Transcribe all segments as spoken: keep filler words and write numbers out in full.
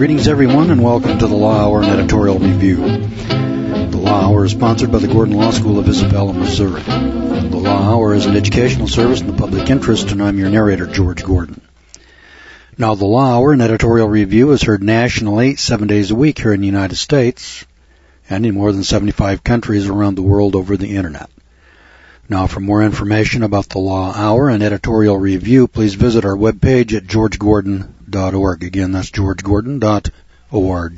Greetings, everyone, and welcome to the Law Hour and Editorial Review. The Law Hour is sponsored by the Gordon Law School of Isabella, Missouri. The Law Hour is an educational service in the public interest, and I'm your narrator, George Gordon. Now, the Law Hour and Editorial Review is heard nationally seven days a week here in the United States and in more than seventy-five countries around the world over the Internet. Now, for more information about the Law Hour and Editorial Review, please visit our webpage at george gordon dot org. Again, that's george gordon dot org.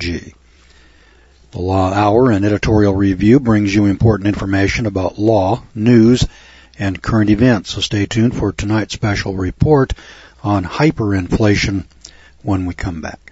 The Law Hour and Editorial Review brings you important information about law, news, and current events. So stay tuned for tonight's special report on hyperinflation when we come back.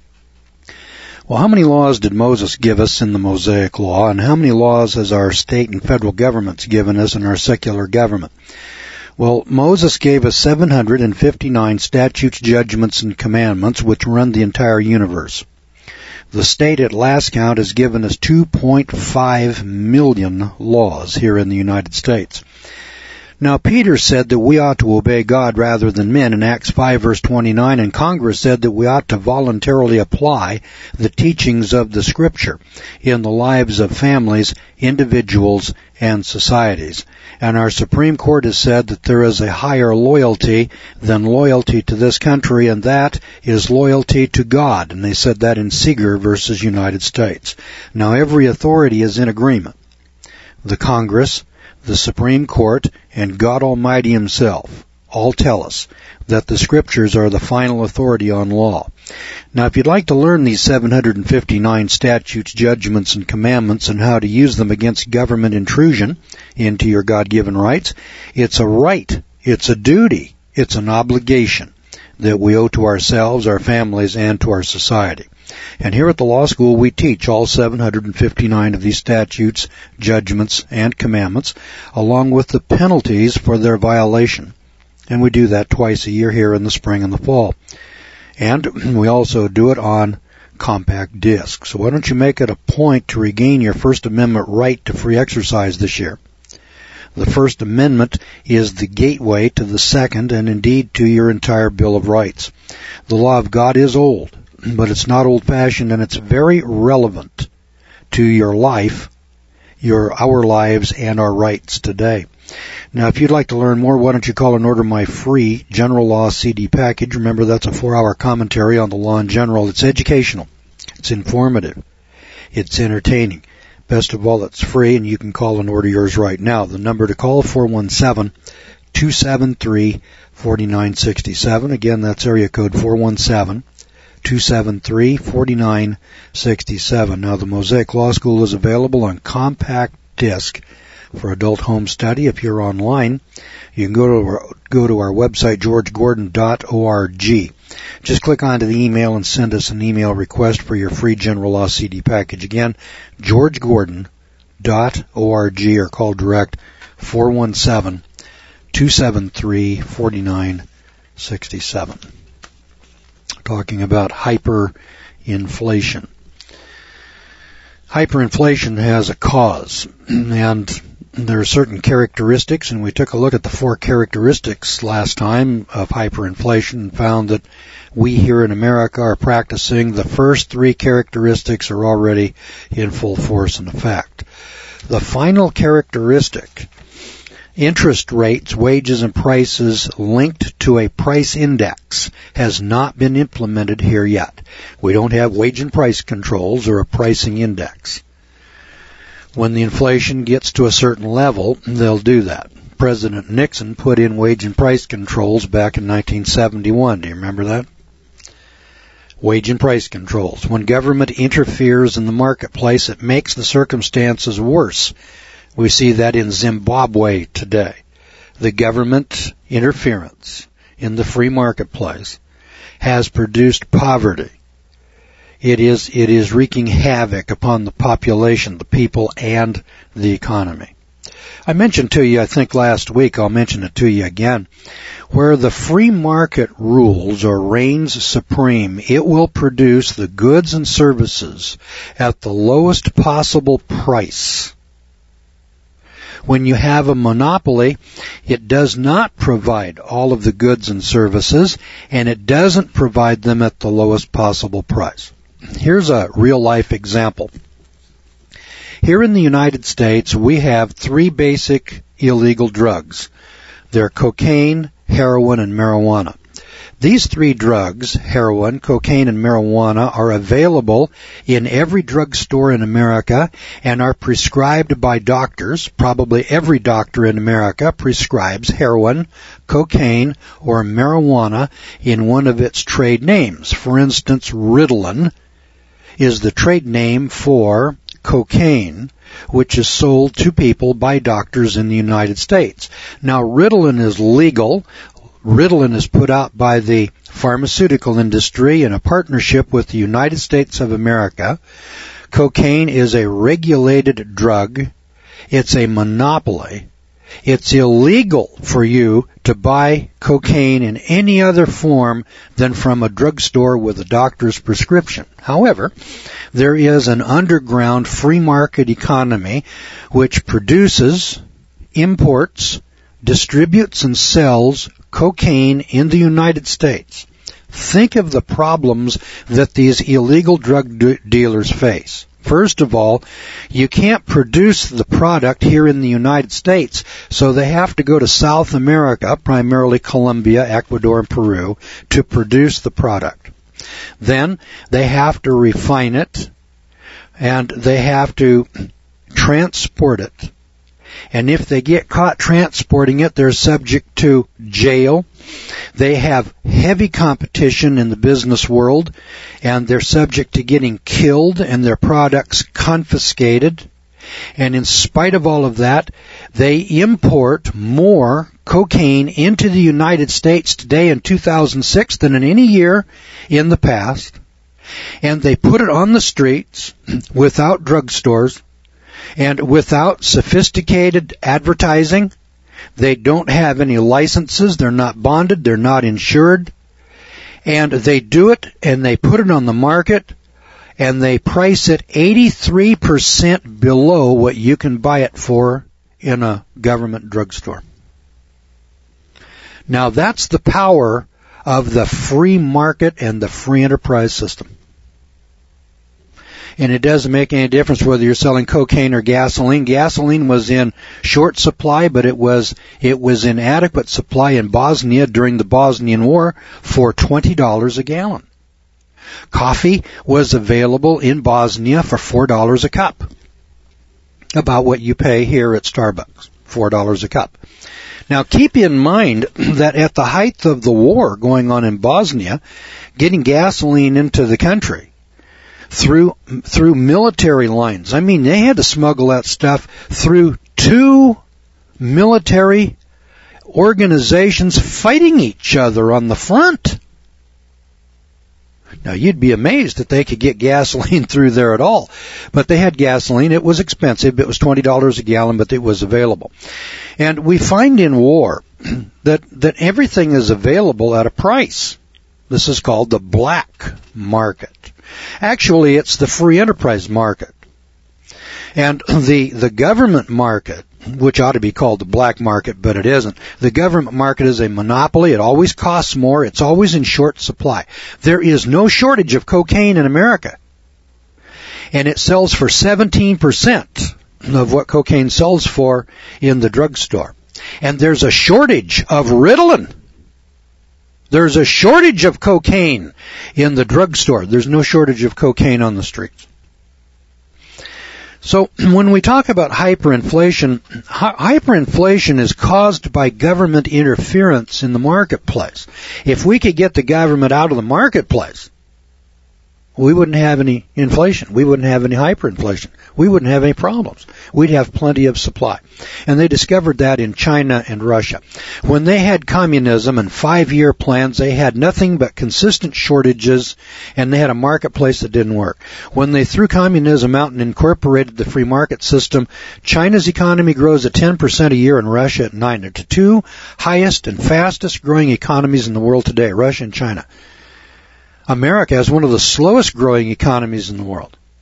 Well, how many laws did Moses give us in the Mosaic Law, and how many laws has our state and federal governments given us in our secular government? Well, Moses gave us seven hundred fifty-nine statutes, judgments, and commandments which run the entire universe. The state at last count has given us two point five million laws here in the United States. Now, Peter said that we ought to obey God rather than men in Acts five, verse twenty-nine, and Congress said that we ought to voluntarily apply the teachings of the Scripture in the lives of families, individuals, and societies. And our Supreme Court has said that there is a higher loyalty than loyalty to this country, and that is loyalty to God. And they said that in Seeger versus United States. Now, every authority is in agreement. The Congress, the Supreme Court, and God Almighty Himself all tell us that the Scriptures are the final authority on law. Now, if you'd like to learn these seven hundred fifty-nine statutes, judgments, and commandments and how to use them against government intrusion into your God-given rights, it's a right, it's a duty, it's an obligation that we owe to ourselves, our families, and to our society. And here at the law school, we teach all seven hundred fifty-nine of these statutes, judgments, and commandments, along with the penalties for their violation. And we do that twice a year here in the spring and the fall. And we also do it on compact disc. So why don't you make it a point to regain your First Amendment right to free exercise this year? The First Amendment is the gateway to the Second and indeed to your entire Bill of Rights. The law of God is old, but it's not old-fashioned, and it's very relevant to your life, your our lives, and our rights today. Now, if you'd like to learn more, why don't you call and order my free General Law C D package. Remember, that's a four-hour commentary on the law in general. It's educational. It's informative. It's entertaining. Best of all, it's free, and you can call and order yours right now. The number to call, four one seven, two seven three, four nine six seven. Again, that's area code four one seven, two seven three, four nine six seven. Now, the Mosaic Law School is available on compact disc for adult home study. If you're online, you can go to our, go to our website, george gordon dot org. Just click onto the email and send us an email request for your free General Law C D package. Again, george gordon dot org, or call direct four one seven, two seven three, four nine six seven. Talking about hyperinflation. Hyperinflation has a cause, and there are certain characteristics, and we took a look at the four characteristics last time of hyperinflation and found that we here in America are practicing the first three characteristics are already in full force and effect. The final characteristic, interest rates, wages, and prices linked to a price index, has not been implemented here yet. We don't have wage and price controls or a pricing index. When the inflation gets to a certain level, they'll do that. President Nixon put in wage and price controls back in nineteen seventy-one. Do you remember that? Wage and price controls. When government interferes in the marketplace, it makes the circumstances worse. We see that in Zimbabwe today. The government interference in the free marketplace has produced poverty. It is, it is wreaking havoc upon the population, the people, and the economy. I mentioned to you, I think last week, I'll mention it to you again, where the free market rules or reigns supreme, it will produce the goods and services at the lowest possible price. When you have a monopoly, it does not provide all of the goods and services, and it doesn't provide them at the lowest possible price. here's a real-life example. Here in the United States, we have three basic illegal drugs. They're cocaine, heroin, and marijuana. These three drugs, heroin, cocaine, and marijuana, are available in every drugstore in America and are prescribed by doctors. Probably every doctor in America prescribes heroin, cocaine, or marijuana in one of its trade names. For instance, Ritalin is the trade name for cocaine, which is sold to people by doctors in the United States. Now, Ritalin is legal. Ritalin is put out by the pharmaceutical industry in a partnership with the United States of America. Cocaine is a regulated drug. It's a monopoly. It's illegal for you to buy cocaine in any other form than from a drugstore with a doctor's prescription. However, there is an underground free market economy which produces, imports, distributes, and sells cocaine in the United States. Think of the problems that these illegal drug de- dealers face. First of all, you can't produce the product here in the United States, so they have to go to South America, primarily Colombia, Ecuador, and Peru, to produce the product. Then they have to refine it, and they have to transport it. And if they get caught transporting it, they're subject to jail. They have heavy competition in the business world, and they're subject to getting killed and their products confiscated. And in spite of all of that, they import more cocaine into the United States today in two thousand six than in any year in the past. And they put it on the streets without drugstores and without sophisticated advertising. They don't have any licenses. They're not bonded. They're not insured. And they do it, and they put it on the market, and they price it eighty-three percent below what you can buy it for in a government drugstore. Now, that's the power of the free market and the free enterprise system. And it doesn't make any difference whether you're selling cocaine or gasoline. Gasoline was in short supply, but it was it was in adequate supply in Bosnia during the Bosnian War for twenty dollars a gallon. Coffee was available in Bosnia for four dollars a cup. About what you pay here at Starbucks, four dollars a cup. Now, keep in mind that at the height of the war going on in Bosnia, getting gasoline into the country through through military lines. I mean, they had to smuggle that stuff through two military organizations fighting each other on the front. Now, you'd be amazed that they could get gasoline through there at all. But they had gasoline. It was expensive. It was twenty dollars a gallon, but it was available. And we find in war that, that everything is available at a price. This is called the black market. Actually, it's the free enterprise market. And the, the government market, which ought to be called the black market, but it isn't. The government market is a monopoly. It always costs more. It's always in short supply. There is no shortage of cocaine in America. And it sells for seventeen percent of what cocaine sells for in the drugstore. And there's a shortage of Ritalin. There's a shortage of cocaine in the drugstore. There's no shortage of cocaine on the streets. So when we talk about hyperinflation, hyperinflation is caused by government interference in the marketplace. If we could get the government out of the marketplace, we wouldn't have any inflation. We wouldn't have any hyperinflation. We wouldn't have any problems. We'd have plenty of supply. And they discovered that in China and Russia. When they had communism and five-year plans, they had nothing but consistent shortages, and they had a marketplace that didn't work. When they threw communism out and incorporated the free market system, China's economy grows at ten percent a year and Russia at nine. They're the two highest and fastest growing economies in the world today, Russia and China. America has one of the slowest growing economies in the world.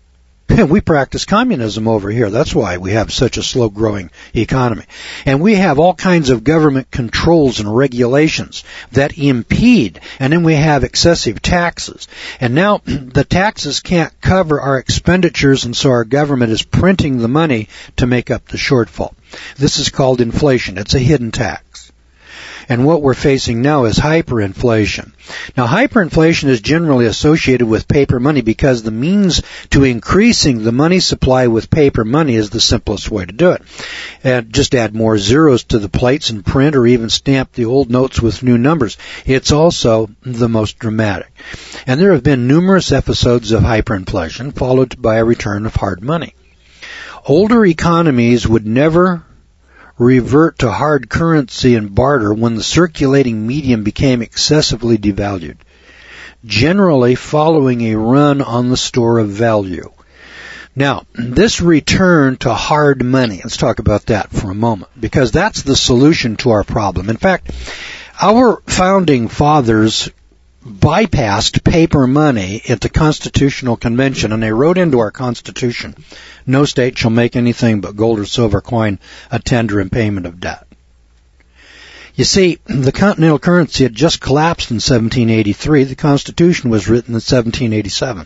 We practice communism over here. That's why we have such a slow-growing economy. And we have all kinds of government controls and regulations that impede. And then we have excessive taxes. And now the taxes can't cover our expenditures, and so our government is printing the money to make up the shortfall. This is called inflation. It's a hidden tax. And what we're facing now is hyperinflation. Now, hyperinflation is generally associated with paper money because the means to increasing the money supply with paper money is the simplest way to do it. And just add more zeros to the plates and print, or even stamp the old notes with new numbers. It's also the most dramatic. And there have been numerous episodes of hyperinflation followed by a return of hard money. Older economies would never revert to hard currency and barter when the circulating medium became excessively devalued, generally following a run on the store of value. Now, this return to hard money, let's talk about that for a moment, because that's the solution to our problem. In fact, our founding fathers bypassed paper money at the Constitutional Convention, and they wrote into our Constitution, no state shall make anything but gold or silver coin a tender in payment of debt. You see, the continental currency had just collapsed in seventeen eighty-three. The Constitution was written in seventeen eighty-seven.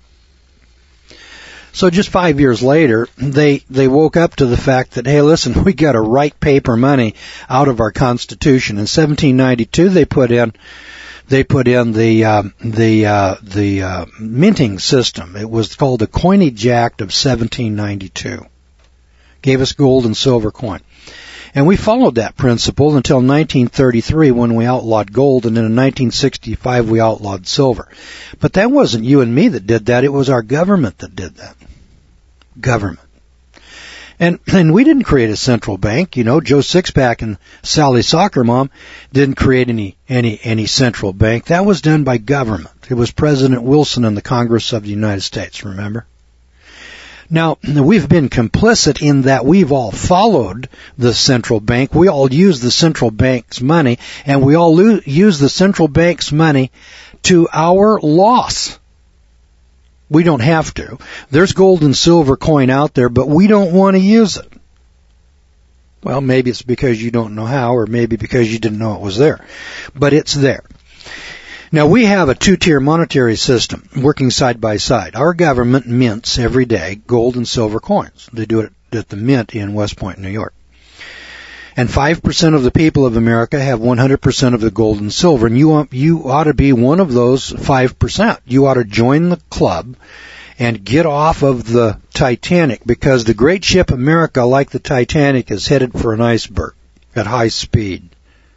So just five years later, they, they woke up to the fact that, hey, listen, we got to write paper money out of our Constitution. In seventeen ninety-two, they put in They put in the uh, the uh, the uh, minting system. It was called the Coinage Act of seventeen ninety-two. Gave us gold and silver coin. And we followed that principle until nineteen thirty-three, when we outlawed gold, and then in nineteen sixty-five we outlawed silver. But that wasn't you and me that did that. It was our government that did that. Government. And, and we didn't create a central bank. You know, Joe Sixpack and Sally Soccer Mom didn't create any, any, any central bank. That was done by government. It was President Wilson and the Congress of the United States, remember? Now, we've been complicit in that we've all followed the central bank. We all use the central bank's money, and we all lo- use the central bank's money to our loss. We don't have to. There's gold and silver coin out there, but we don't want to use it. Well, maybe it's because you don't know how, or maybe because you didn't know it was there. But it's there. Now, we have a two-tier monetary system working side by side. Our government mints every day gold and silver coins. They do it at the Mint in West Point, New York. And five percent of the people of America have one hundred percent of the gold and silver. And you, you ought to be one of those five percent. You ought to join the club and get off of the Titanic, because the great ship America, like the Titanic, is headed for an iceberg at high speed.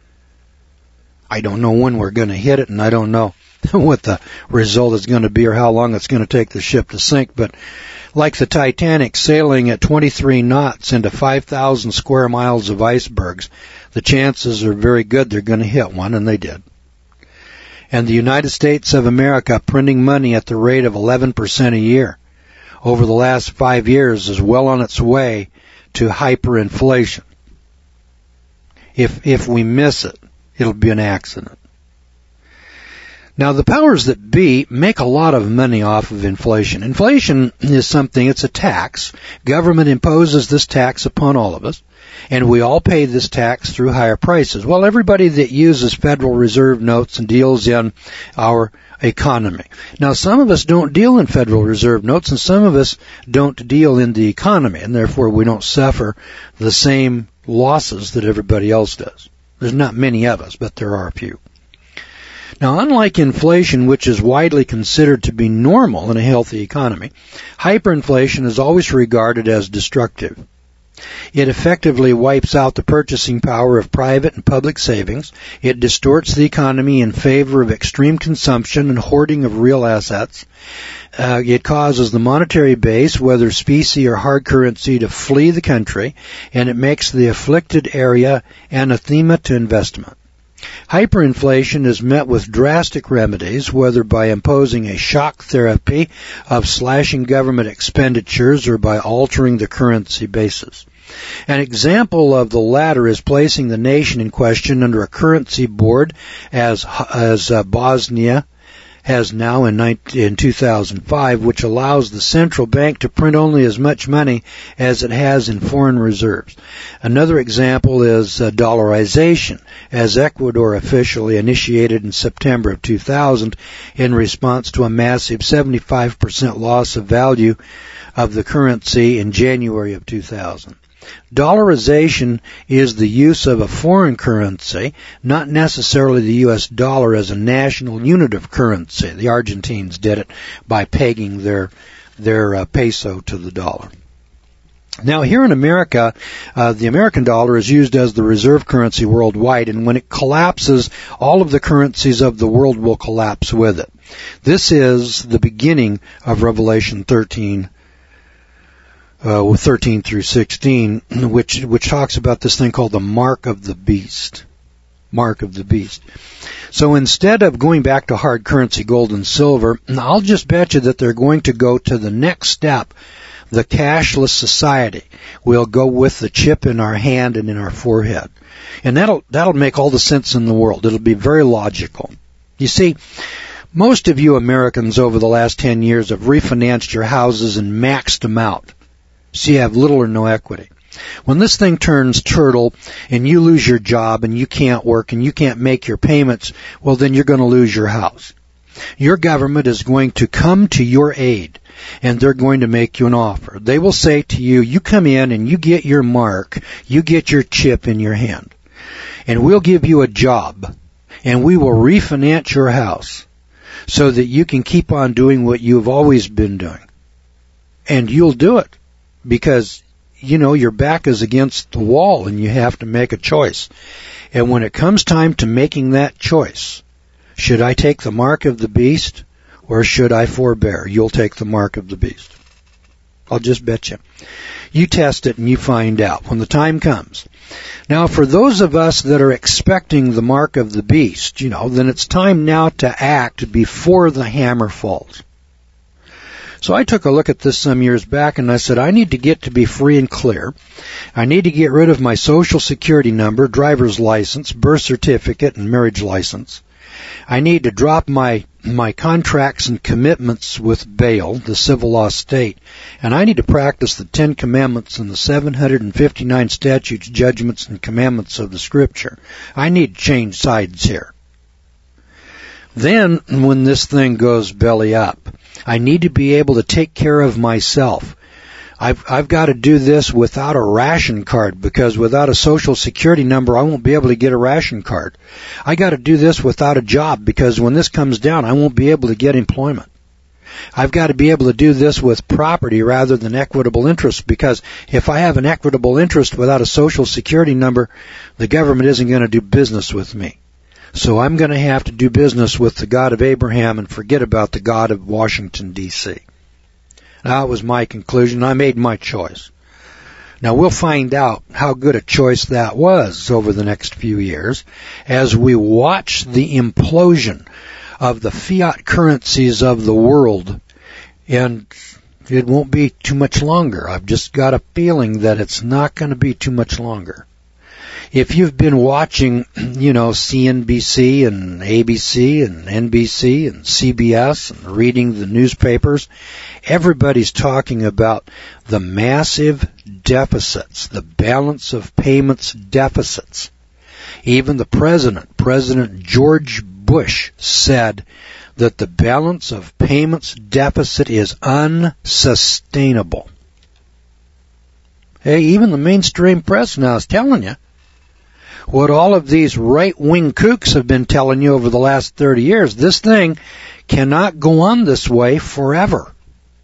I don't know when we're going to hit it, and I don't know what the result is going to be or how long it's going to take the ship to sink, but like the Titanic sailing at twenty-three knots into five thousand square miles of icebergs, the chances are very good they're going to hit one, and they did. And the United States of America printing money at the rate of eleven percent a year over the last five years is well on its way to hyperinflation. If, if we miss it, it'll be an accident. Now, the powers that be make a lot of money off of inflation. Inflation is something, it's a tax. Government imposes this tax upon all of us, and we all pay this tax through higher prices. Well, everybody that uses Federal Reserve notes and deals in our economy. Now, some of us don't deal in Federal Reserve notes, and some of us don't deal in the economy, and therefore we don't suffer the same losses that everybody else does. There's not many of us, but there are a few. Now, unlike inflation, which is widely considered to be normal in a healthy economy, hyperinflation is always regarded as destructive. It effectively wipes out the purchasing power of private and public savings. It distorts the economy in favor of extreme consumption and hoarding of real assets. Uh, it causes the monetary base, whether specie or hard currency, to flee the country, and it makes the afflicted area anathema to investment. Hyperinflation is met with drastic remedies, whether by imposing a shock therapy of slashing government expenditures or by altering the currency basis. An example of the latter is placing the nation in question under a currency board as, as uh, Bosnia has now in, in two thousand five, which allows the central bank to print only as much money as it has in foreign reserves. Another example is uh, dollarization, as Ecuador officially initiated in September of two thousand in response to a massive seventy-five percent loss of value of the currency in January of two thousand. Dollarization is the use of a foreign currency, not necessarily the U S dollar, as a national unit of currency. The Argentines did it by pegging their their uh, peso to the dollar. Now, here in America, uh, the American dollar is used as the reserve currency worldwide, and when it collapses, all of the currencies of the world will collapse with it. This is the beginning of Revelation thirteen. Uh, with thirteen through sixteen, which which talks about this thing called the mark of the beast. Mark of the beast. So instead of going back to hard currency, gold and silver, I'll just bet you that they're going to go to the next step, the cashless society. We'll go with the chip in our hand and in our forehead. And that'll that'll make all the sense in the world. It'll be very logical. You see, most of you Americans over the last ten years have refinanced your houses and maxed them out. So you have little or no equity. When this thing turns turtle and you lose your job and you can't work and you can't make your payments, well, then you're going to lose your house. Your government is going to come to your aid, and they're going to make you an offer. They will say to you, you come in and you get your mark, you get your chip in your hand, and we'll give you a job, and we will refinance your house so that you can keep on doing what you've always been doing. And you'll do it. Because, you know, your back is against the wall and you have to make a choice. And when it comes time to making that choice, should I take the mark of the beast or should I forbear? You'll take the mark of the beast. I'll just bet you. You test it and you find out when the time comes. Now, for those of us that are expecting the mark of the beast, you know, then it's time now to act before the hammer falls. So I took a look at this some years back and I said, I need to get to be free and clear. I need to get rid of my social security number, driver's license, birth certificate, and marriage license. I need to drop my, my contracts and commitments with Baal, the civil law state, and I need to practice the Ten Commandments and the seven hundred fifty-nine statutes, judgments, and commandments of the Scripture. I need to change sides here. Then, when this thing goes belly up, I need to be able to take care of myself. I've, I've got to do this without a ration card, because without a social security number, I won't be able to get a ration card. I got to do this without a job, because when this comes down, I won't be able to get employment. I've got to be able to do this with property rather than equitable interest, because if I have an equitable interest without a social security number, the government isn't going to do business with me. So I'm going to have to do business with the God of Abraham and forget about the God of Washington, D C That was my conclusion. I made my choice. Now, we'll find out how good a choice that was over the next few years as we watch the implosion of the fiat currencies of the world. And it won't be too much longer. I've just got a feeling that it's not going to be too much longer. If you've been watching, you know, C N B C and A B C and N B C and C B S and reading the newspapers, everybody's talking about the massive deficits, the balance of payments deficits. Even the president, President George Bush, said that the balance of payments deficit is unsustainable. Hey, even the mainstream press now is telling you what all of these right-wing kooks have been telling you over the last thirty years. This thing cannot go on this way forever.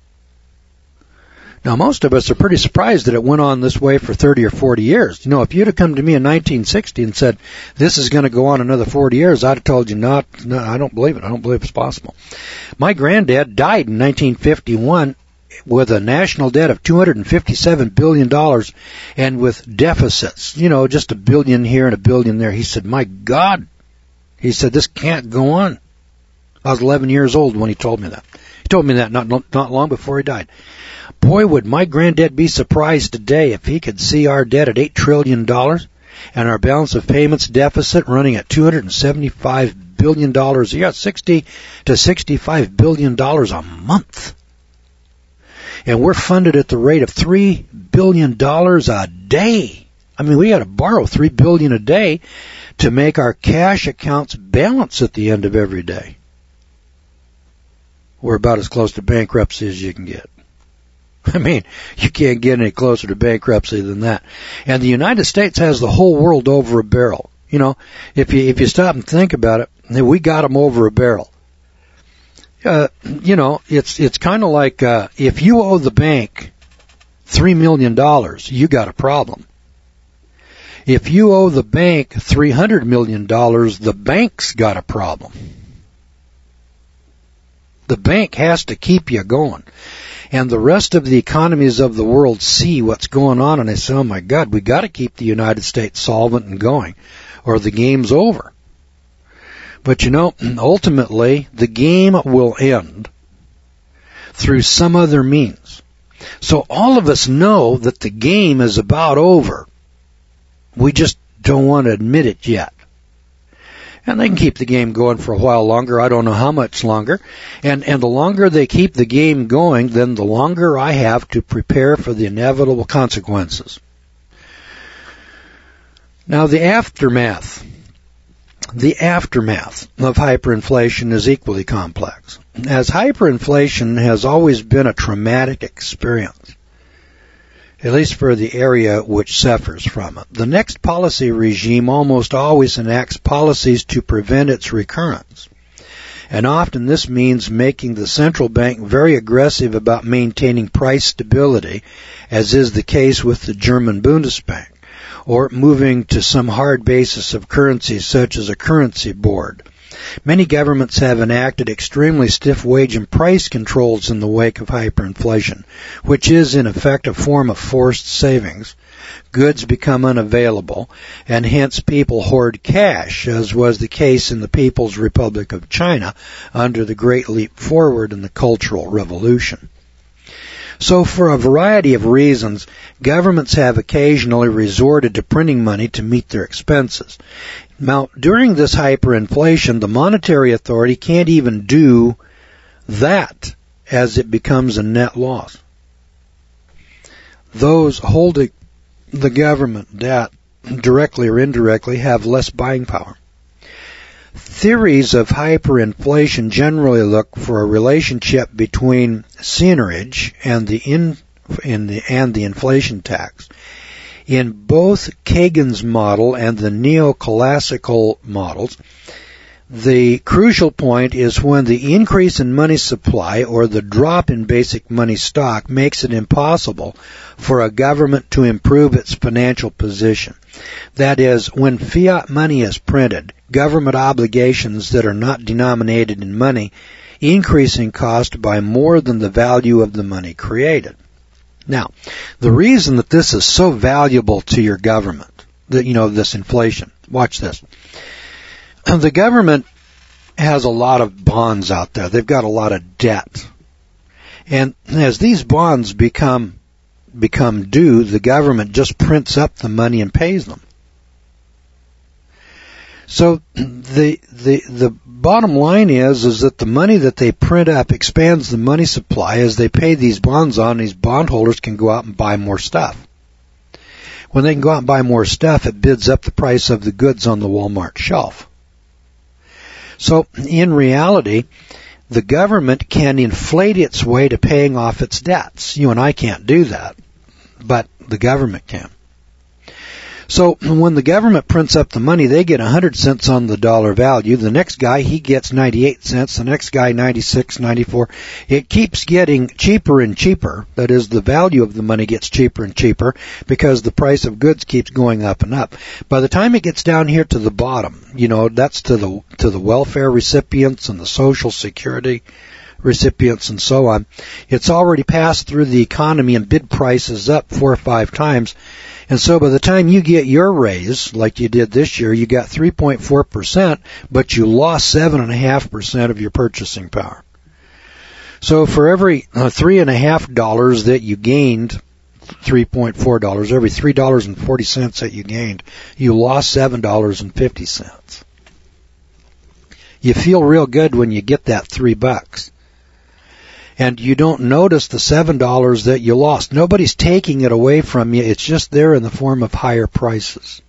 Now, most of us are pretty surprised that it went on this way for thirty or forty years. You know, if you'd have come to me in nineteen sixty and said, this is going to go on another forty years, I'd have told you, not, no, I don't believe it. I don't believe it's possible. My granddad died in nineteen fifty-one with a national debt of two hundred fifty-seven billion dollars and with deficits, you know, just a billion here and a billion there. He said, my God, he said, this can't go on. I was eleven years old when he told me that. He told me that not, not long before he died. Boy, would my granddad be surprised today if he could see our debt at eight trillion dollars and our balance of payments deficit running at two hundred seventy-five billion dollars a year, sixty to sixty-five billion dollars a month. And we're funded at the rate of three billion dollars a day. I mean, we got to borrow three billion dollars a day to make our cash accounts balance at the end of every day. We're about as close to bankruptcy as you can get. I mean, you can't get any closer to bankruptcy than that. And the United States has the whole world over a barrel. You know, if you if you stop and think about it, we got them over a barrel. Uh, you know, it's it's kind of like uh, if you owe the bank three million dollars, you got a problem. If you owe the bank three hundred million dollars, the bank's got a problem. The bank has to keep you going. And the rest of the economies of the world see what's going on, and they say, oh, my God, we got to keep the United States solvent and going, or the game's over. But, you know, ultimately, the game will end through some other means. So all of us know that the game is about over. We just don't want to admit it yet. And they can keep the game going for a while longer. I don't know how much longer. And and the longer they keep the game going, then the longer I have to prepare for the inevitable consequences. Now, the aftermath. The aftermath of hyperinflation is equally complex, as hyperinflation has always been a traumatic experience, at least for the area which suffers from it. The next policy regime almost always enacts policies to prevent its recurrence, and often this means making the central bank very aggressive about maintaining price stability, as is the case with the German Bundesbank, or moving to some hard basis of currency such as a currency board. Many governments have enacted extremely stiff wage and price controls in the wake of hyperinflation, which is in effect a form of forced savings. Goods become unavailable, and hence people hoard cash, as was the case in the People's Republic of China under the Great Leap Forward in the Cultural Revolution. So for a variety of reasons, governments have occasionally resorted to printing money to meet their expenses. Now, during this hyperinflation, the monetary authority can't even do that, as it becomes a net loss. Those holding the government debt, directly or indirectly, have less buying power. Theories of hyperinflation generally look for a relationship between seigniorage and the in, in the and the inflation tax. In both Kagan's model and the neoclassical models, the crucial point is when the increase in money supply or the drop in basic money stock makes it impossible for a government to improve its financial position. That is, when fiat money is printed, government obligations that are not denominated in money increase in cost by more than the value of the money created. Now, the reason that this is so valuable to your government, that, you know, this inflation, watch this. The government has a lot of bonds out there. They've got a lot of debt. And as these bonds become become due, the government just prints up the money and pays them. So the the the bottom line is is that the money that they print up expands the money supply as they pay these bonds on. These bondholders can go out and buy more stuff. When they can go out and buy more stuff, it bids up the price of the goods on the Walmart shelf. So in reality, the government can inflate its way to paying off its debts. You and I can't do that, but the government can. So when the government prints up the money, they get one hundred cents on the dollar value. The next guy, he gets ninety-eight cents. The next guy, ninety-six, ninety-four. It keeps getting cheaper and cheaper. That is, the value of the money gets cheaper and cheaper because the price of goods keeps going up and up. By the time it gets down here to the bottom, you know, that's to the to the welfare recipients and the Social Security recipients and so on, it's already passed through the economy and bid prices up four or five times. And so by the time you get your raise, like you did this year, you got three point four percent, but you lost seven point five percent of your purchasing power. So for every uh, three point five dollars that you gained, three point four dollars, every three dollars and forty cents that you gained, you lost seven dollars and fifty cents. You feel real good when you get that three bucks. And you don't notice the seven dollars that you lost. Nobody's taking it away from you. It's just there in the form of higher prices.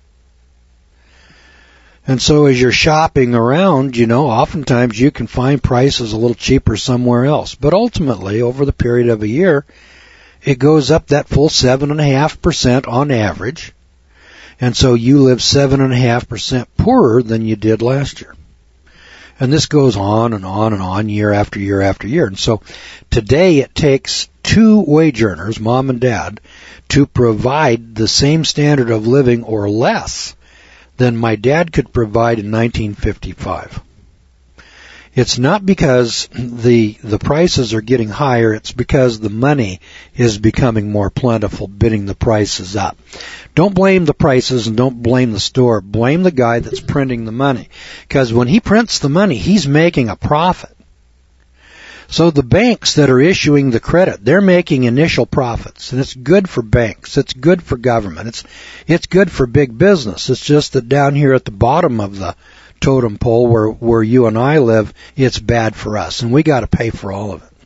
And so as you're shopping around, you know, oftentimes you can find prices a little cheaper somewhere else. But ultimately, over the period of a year, it goes up that full seven point five percent on average. And so you live seven point five percent poorer than you did last year. And this goes on and on and on year after year after year. And so today it takes two wage earners, mom and dad, to provide the same standard of living or less than my dad could provide in nineteen fifty-five. It's not because the the prices are getting higher, it's because the money is becoming more plentiful, bidding the prices up. Don't blame the prices and don't blame the store. Blame the guy that's printing the money. Because when he prints the money, he's making a profit. So the banks that are issuing the credit, they're making initial profits. And it's good for banks. It's good for government. It's it's good for big business. It's just that down here at the bottom of the totem pole where, where you and I live, it's bad for us. And we got to pay for all of it.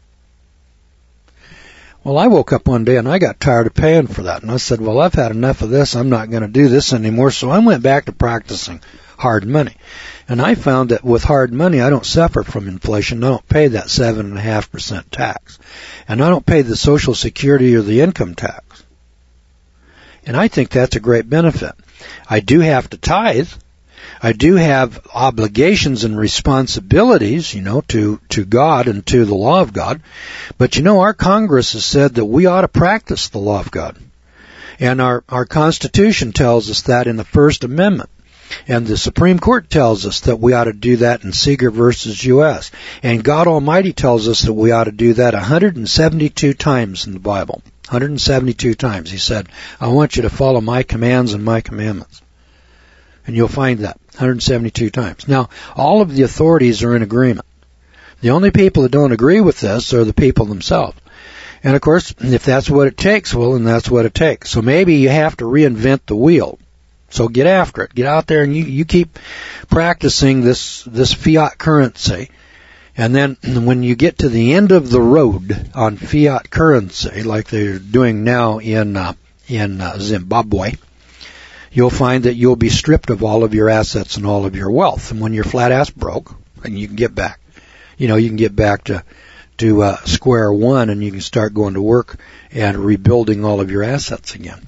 Well, I woke up one day and I got tired of paying for that. And I said, well, I've had enough of this. I'm not going to do this anymore. So I went back to practicing hard money. And I found that with hard money, I don't suffer from inflation. I don't pay that seven point five percent tax. And I don't pay the Social Security or the income tax. And I think that's a great benefit. I do have to tithe. I do have obligations and responsibilities, you know, to, to God and to the law of God. But, you know, our Congress has said that we ought to practice the law of God. And our, our Constitution tells us that in the First Amendment. And the Supreme Court tells us that we ought to do that in Seeger versus U S And God Almighty tells us that we ought to do that one hundred seventy-two times in the Bible. one hundred seventy-two times. He said, I want you to follow my commands and my commandments. And you'll find that one hundred seventy-two times. Now, all of the authorities are in agreement. The only people that don't agree with this are the people themselves. And of course, if that's what it takes, well, then that's what it takes. So maybe you have to reinvent the wheel. So get after it. Get out there and you, you keep practicing this, this fiat currency. And then when you get to the end of the road on fiat currency, like they're doing now in, uh, in uh, Zimbabwe, you'll find that you'll be stripped of all of your assets and all of your wealth. And when you're flat ass broke, and you can get back, you know, you can get back to, to, uh, square one and you can start going to work and rebuilding all of your assets again.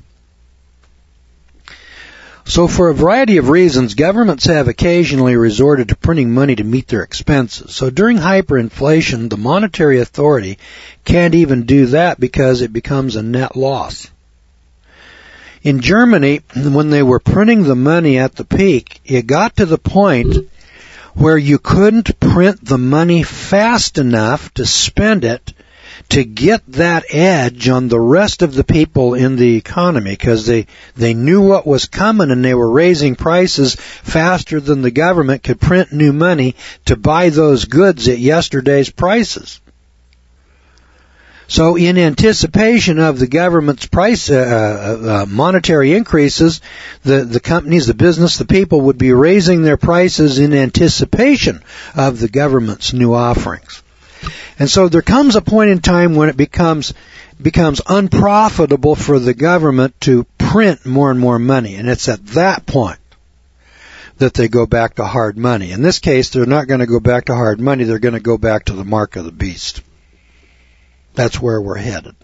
So for a variety of reasons, governments have occasionally resorted to printing money to meet their expenses. So during hyperinflation, the monetary authority can't even do that because it becomes a net loss. In Germany, when they were printing the money at the peak, it got to the point where you couldn't print the money fast enough to spend it to get that edge on the rest of the people in the economy, because they, they knew what was coming and they were raising prices faster than the government could print new money to buy those goods at yesterday's prices. So in anticipation of the government's price, uh, uh, monetary increases, the, the companies, the business, the people would be raising their prices in anticipation of the government's new offerings. And so there comes a point in time when it becomes becomes unprofitable for the government to print more and more money. And it's at that point that they go back to hard money. In this case, they're not going to go back to hard money. They're going to go back to the mark of the beast. That's where we're headed.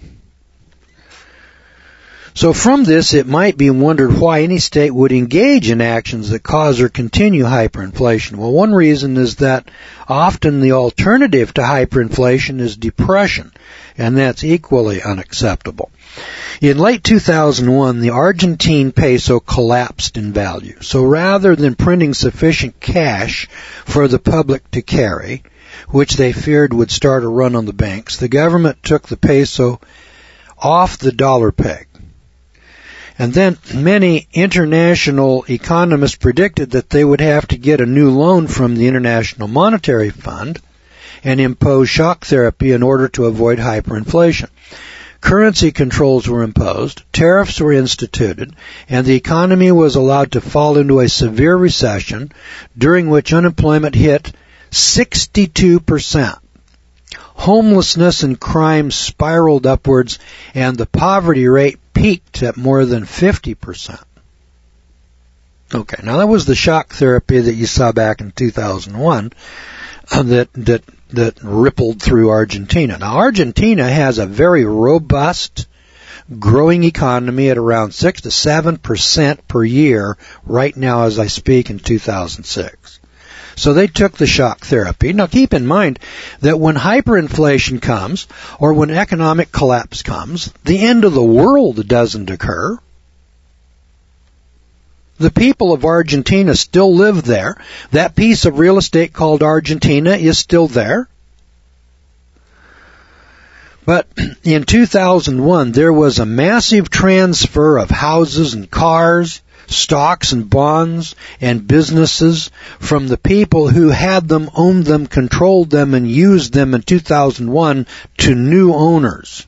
So from this, it might be wondered why any state would engage in actions that cause or continue hyperinflation. Well, one reason is that often the alternative to hyperinflation is depression, and that's equally unacceptable. In late two thousand one, the Argentine peso collapsed in value. So rather than printing sufficient cash for the public to carry, which they feared would start a run on the banks, the government took the peso off the dollar peg. And then many international economists predicted that they would have to get a new loan from the International Monetary Fund and impose shock therapy in order to avoid hyperinflation. Currency controls were imposed, tariffs were instituted, and the economy was allowed to fall into a severe recession, during which unemployment hit sixty-two percent. Homelessness and crime spiraled upwards, and the poverty rate peaked at more than fifty percent. Okay, now that was the shock therapy that you saw back in two thousand one uh, that that that rippled through Argentina. Now, Argentina has a very robust, growing economy at around six to seven percent per year right now as I speak in two thousand six. So they took the shock therapy. Now, keep in mind that when hyperinflation comes or when economic collapse comes, the end of the world doesn't occur. The people of Argentina still live there. That piece of real estate called Argentina is still there. But in two thousand one, there was a massive transfer of houses and cars, stocks and bonds and businesses from the people who had them, owned them, controlled them, and used them in two thousand one to new owners.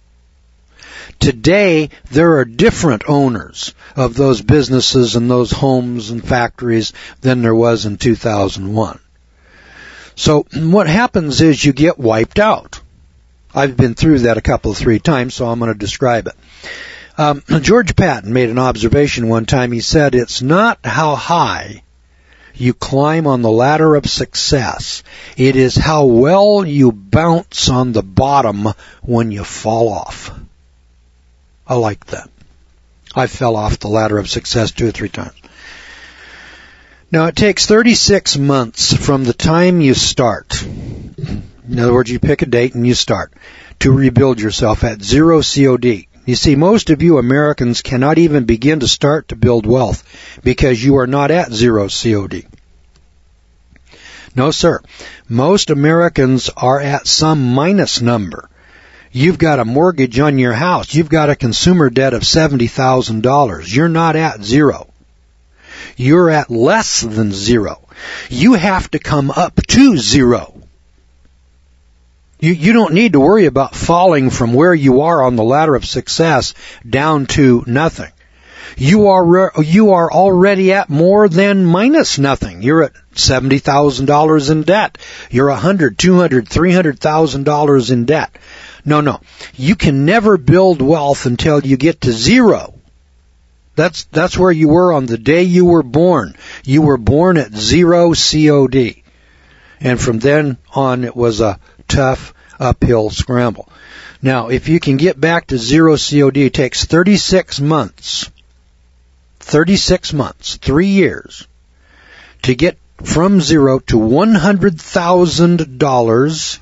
Today, there are different owners of those businesses and those homes and factories than there was in two thousand one. So what happens is you get wiped out. I've been through that a couple of three times, so I'm going to describe it. Um, George Patton made an observation one time. He said, it's not how high you climb on the ladder of success. It is how well you bounce on the bottom when you fall off. I like that. I fell off the ladder of success two or three times. Now, it takes thirty-six months from the time you start. In other words, you pick a date and you start to rebuild yourself at zero C O D. You see, most of you Americans cannot even begin to start to build wealth because you are not at zero C O D. No, sir. Most Americans are at some minus number. You've got a mortgage on your house. You've got a consumer debt of seventy thousand dollars. You're not at zero. You're at less than zero. You have to come up to zero. You, you don't need to worry about falling from where you are on the ladder of success down to nothing. You are, you are already at more than minus nothing. You're at seventy thousand dollars in debt. You're one hundred, two hundred, three hundred thousand dollars in debt. No, no. You can never build wealth until you get to zero. That's, that's where you were on the day you were born. You were born at zero C O D. And from then on, it was a tough uphill scramble. Now, if you can get back to zero C O D, it takes thirty-six months. thirty-six months, three years, to get from zero to one hundred thousand dollars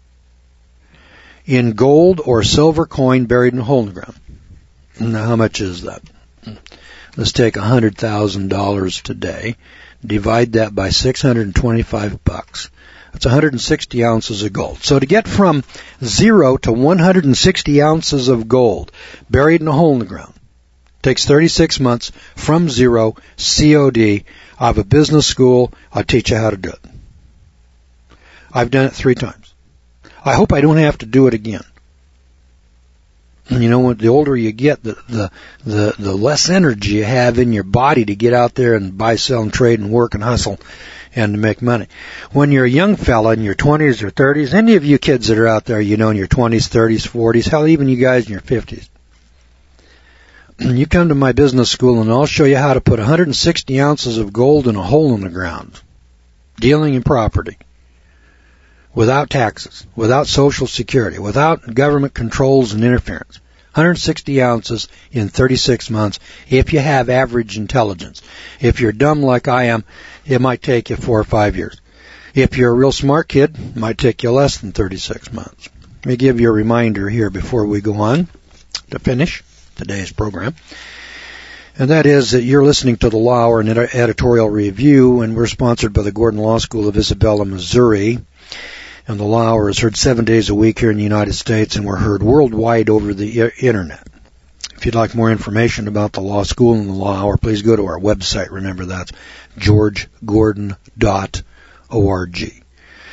in gold or silver coin buried in a hole in the ground. Now, how much is that? Let's take one hundred thousand dollars today, divide that by six hundred twenty-five bucks. That's one hundred sixty ounces of gold. So to get from zero to one hundred sixty ounces of gold buried in a hole in the ground takes thirty-six months from zero C O D. I have a business school. I'll teach you how to do it. I've done it three times. I hope I don't have to do it again. And you know what? The older you get, the, the the the less energy you have in your body to get out there and buy, sell, and trade and work and hustle and to make money. When you're a young fella in your twenties or thirties, any of you kids that are out there, you know, in your twenties, thirties, forties, hell, even you guys in your fifties, you come to my business school and I'll show you how to put one hundred sixty ounces of gold in a hole in the ground, dealing in property, without taxes, without Social Security, without government controls and interference. one hundred sixty ounces in thirty-six months if you have average intelligence. If you're dumb like I am, it might take you four or five years. If you're a real smart kid, it might take you less than thirty-six months. Let me give you a reminder here before we go on to finish today's program. And that is that you're listening to the Law Hour and Editorial Review, and we're sponsored by the Gordon Law School of Isabella, Missouri. And the Law Hour is heard seven days a week here in the United States, and we're heard worldwide over the Internet. If you'd like more information about the Law School and the Law Hour, please go to our website. Remember, that's george gordon dot org.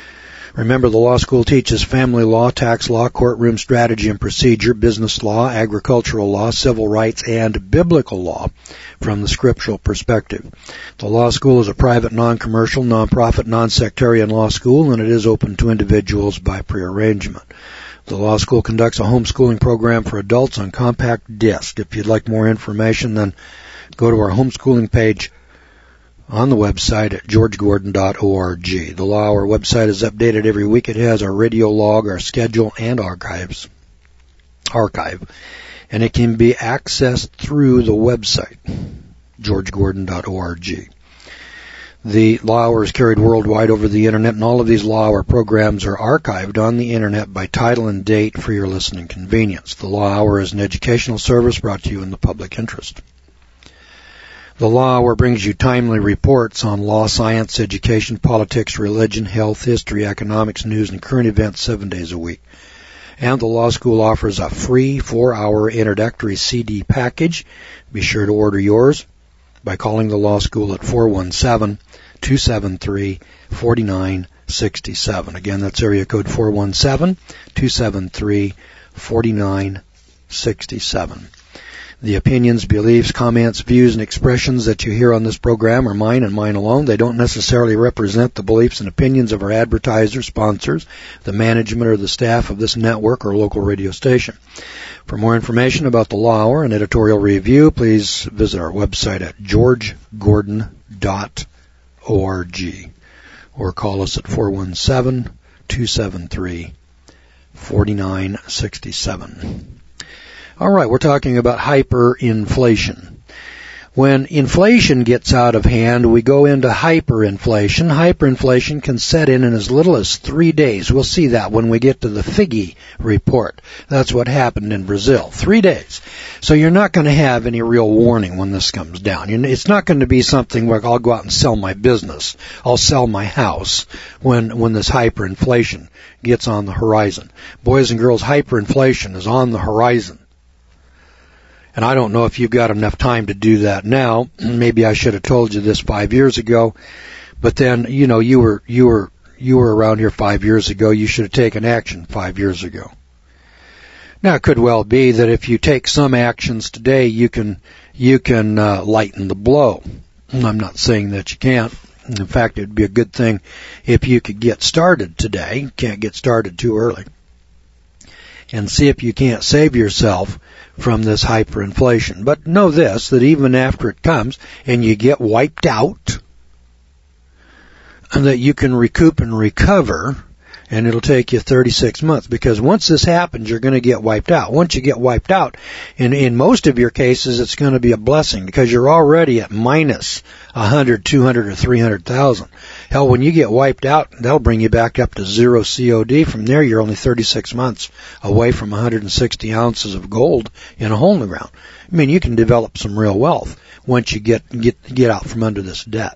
Remember, the law school teaches family law, tax law, courtroom strategy and procedure, business law, agricultural law, civil rights, and biblical law from the scriptural perspective. The law school is a private, non-commercial, non-profit, non-sectarian law school, and it is open to individuals by prearrangement. The law school conducts a homeschooling program for adults on compact disc. If you'd like more information, then go to our homeschooling page on the website at george gordon dot org. The Law Hour website is updated every week. It has our radio log, our schedule, and archives, archive, and it can be accessed through the website, george gordon dot org. The Law Hour is carried worldwide over the Internet, and all of these Law Hour programs are archived on the Internet by title and date for your listening convenience. The Law Hour is an educational service brought to you in the public interest. The Law Hour brings you timely reports on law, science, education, politics, religion, health, history, economics, news, and current events seven days a week. And the Law School offers a free four-hour introductory C D package. Be sure to order yours by calling the Law School at four one seven, two seven three, four nine six seven. Again, that's area code four one seven, two seven three, four nine six seven. The opinions, beliefs, comments, views, and expressions that you hear on this program are mine and mine alone. They don't necessarily represent the beliefs and opinions of our advertisers, sponsors, the management, or the staff of this network or local radio station. For more information about the Law Hour and editorial review, please visit our website at george gordon dot org or call us at four one seven, two seven three, four nine six seven. All right, we're talking about hyperinflation. When inflation gets out of hand, we go into hyperinflation. Hyperinflation can set in in as little as three days. We'll see that when we get to the Figge report. That's what happened in Brazil. Three days. So you're not going to have any real warning when this comes down. It's not going to be something where I'll go out and sell my business. I'll sell my house when, when this hyperinflation gets on the horizon. Boys and girls, hyperinflation is on the horizon. And I don't know if you've got enough time to do that now. Maybe I should have told you this five years ago. But then, you know, you were, you were, you were around here five years ago. You should have taken action five years ago. Now, it could well be that if you take some actions today, you can, you can, uh, lighten the blow. I'm not saying that you can't. In fact, it'd be a good thing if you could get started today. You can't get started too early. And see if you can't save yourself from this hyperinflation. But know this, that even after it comes and you get wiped out, and that you can recoup and recover, and it'll take you thirty-six months. Because once this happens, you're going to get wiped out. Once you get wiped out, in, in most of your cases, it's going to be a blessing because you're already at minus one hundred, two hundred, or three hundred thousand. Hell, when you get wiped out, that'll bring you back up to zero C O D. From there, you're only thirty-six months away from one hundred sixty ounces of gold in a hole in the ground. I mean, you can develop some real wealth once you get get get out from under this debt.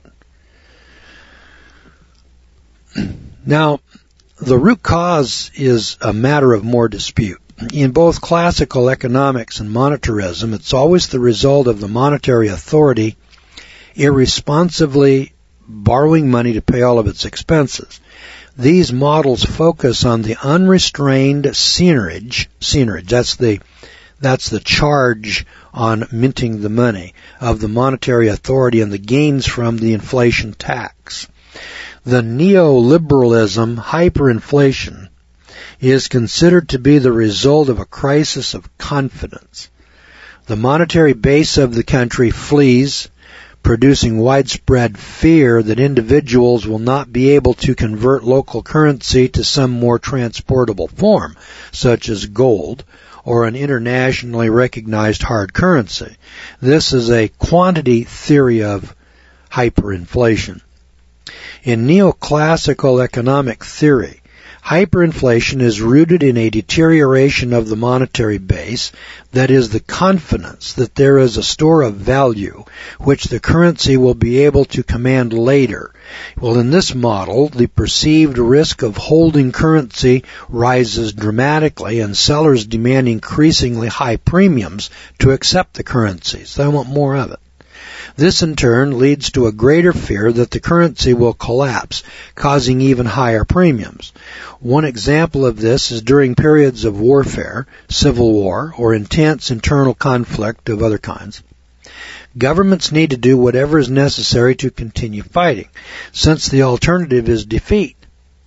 Now, the root cause is a matter of more dispute. In both classical economics and monetarism, it's always the result of the monetary authority irresponsibly borrowing money to pay all of its expenses. These models focus on the unrestrained seigniorage, seigniorage, that's the, that's the charge on minting the money of the monetary authority and the gains from the inflation tax. The neoliberalism hyperinflation is considered to be the result of a crisis of confidence. The monetary base of the country flees, producing widespread fear that individuals will not be able to convert local currency to some more transportable form, such as gold, or an internationally recognized hard currency. This is a quantity theory of hyperinflation. In neoclassical economic theory, hyperinflation is rooted in a deterioration of the monetary base, that is, the confidence that there is a store of value which the currency will be able to command later. Well, in this model, the perceived risk of holding currency rises dramatically, and sellers demand increasingly high premiums to accept the currencies. They want more of it. This in turn leads to a greater fear that the currency will collapse, causing even higher premiums. One example of this is during periods of warfare, civil war, or intense internal conflict of other kinds. Governments need to do whatever is necessary to continue fighting, since the alternative is defeat.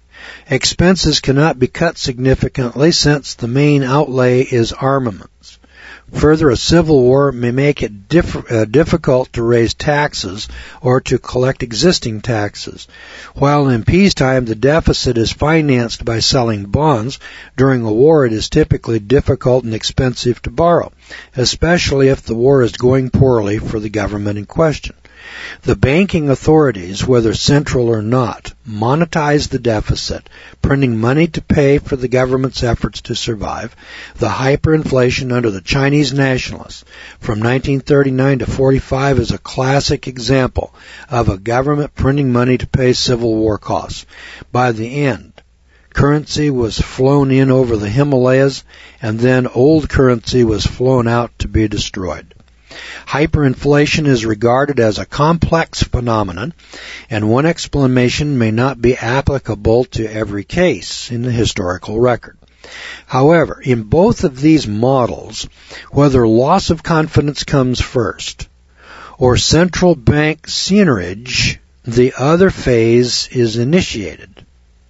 Expenses cannot be cut significantly since the main outlay is armaments. Further, a civil war may make it diff- uh, difficult to raise taxes or to collect existing taxes. While in peacetime the deficit is financed by selling bonds, during a war it is typically difficult and expensive to borrow, especially if the war is going poorly for the government in question. The banking authorities, whether central or not, monetize the deficit, printing money to pay for the government's efforts to survive. The hyperinflation under the Chinese nationalists from nineteen thirty-nine to forty-five is a classic example of a government printing money to pay Civil War costs. By the end, currency was flown in over the Himalayas, and then old currency was flown out to be destroyed. Hyperinflation is regarded as a complex phenomenon, and one explanation may not be applicable to every case in the historical record. However, in both of these models, whether loss of confidence comes first or central bank seigniorage, the other phase is initiated.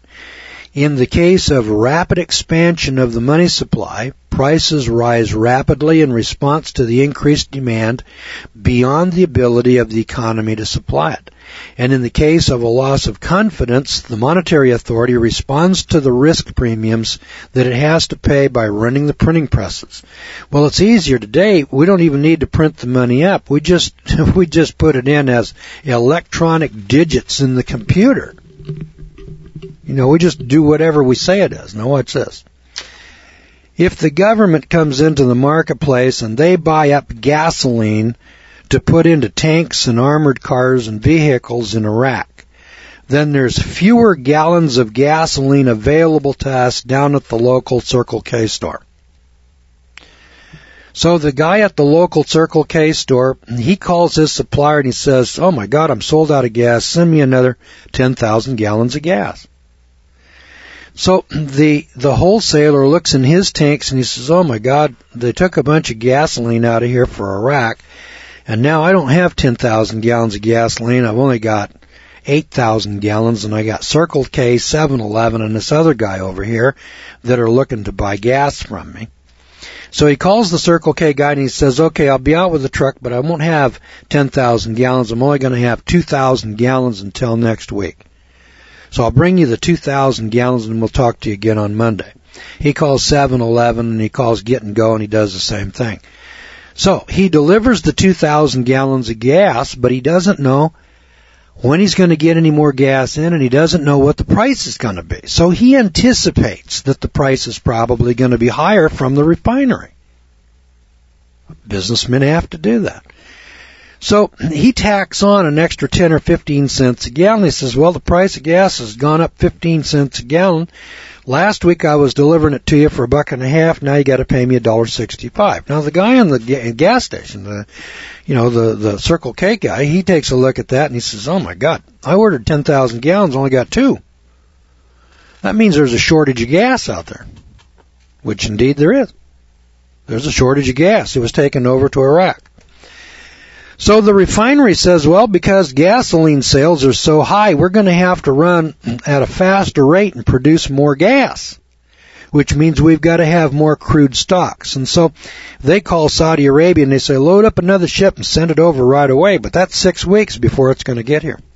In the case of rapid expansion of the money supply, prices rise rapidly in response to the increased demand beyond the ability of the economy to supply it. And in the case of a loss of confidence, the monetary authority responds to the risk premiums that it has to pay by running the printing presses. Well, it's easier today. We don't even need to print the money up. We just we just put it in as electronic digits in the computer. You know, we just do whatever we say it is. Now watch this. If the government comes into the marketplace and they buy up gasoline to put into tanks and armored cars and vehicles in Iraq, then there's fewer gallons of gasoline available to us down at the local Circle K store. So the guy at the local Circle K store, he calls his supplier and he says, oh my God, I'm sold out of gas. Send me another ten thousand gallons of gas. So the the wholesaler looks in his tanks and he says, oh my God, they took a bunch of gasoline out of here for Iraq, and now I don't have ten thousand gallons of gasoline. I've only got eight thousand gallons, and I got Circle K, seven eleven, and this other guy over here that are looking to buy gas from me. So he calls the Circle K guy and he says, okay, I'll be out with the truck, but I won't have ten thousand gallons. I'm only going to have two thousand gallons until next week. So I'll bring you the two thousand gallons and we'll talk to you again on Monday. He calls seven eleven and he calls Get and Go and he does the same thing. So he delivers the two thousand gallons of gas, but he doesn't know when he's going to get any more gas in, and he doesn't know what the price is going to be. So he anticipates that the price is probably going to be higher from the refinery. Businessmen have to do that. So he tacks on an extra ten or fifteen cents a gallon. He says, well, the price of gas has gone up fifteen cents a gallon. Last week I was delivering it to you for a buck and a half. Now you got to pay me a dollar sixty-five. Now the guy in the ga- gas station, the, you know, the, the Circle K guy, he takes a look at that and he says, oh my God, I ordered ten thousand gallons, only got two. That means there's a shortage of gas out there, which indeed there is. There's a shortage of gas. It was taken over to Iraq. So the refinery says, well, because gasoline sales are so high, we're going to have to run at a faster rate and produce more gas, which means we've got to have more crude stocks. And so they call Saudi Arabia and they say, load up another ship and send it over right away. But that's six weeks before it's going to get here.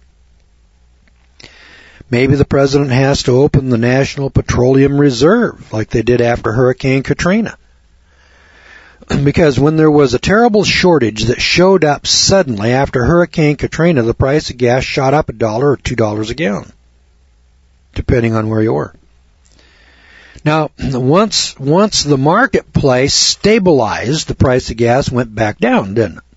Maybe the president has to open the National Petroleum Reserve like they did after Hurricane Katrina. Because when there was a terrible shortage that showed up suddenly after Hurricane Katrina, the price of gas shot up a dollar or two dollars a gallon, depending on where you were. Now, once once the marketplace stabilized, the price of gas went back down, didn't it?